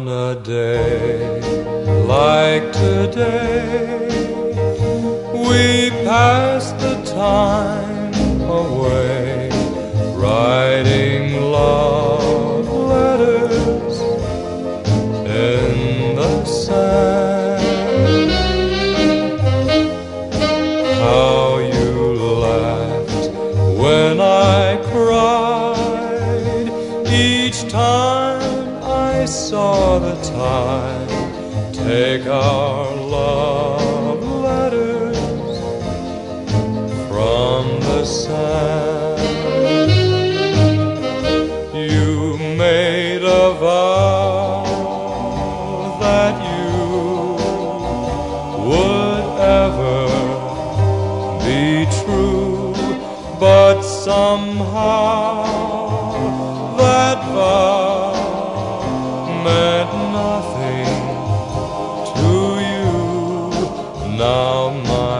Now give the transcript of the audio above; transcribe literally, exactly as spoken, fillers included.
On a day like today, we pass the time away, writing love letters in the sand. How you laughed when I cried each time I saw the tide take our love letters from the sand. You made a vow that you would ever be true, but somehow that vow meant nothing to you. Now my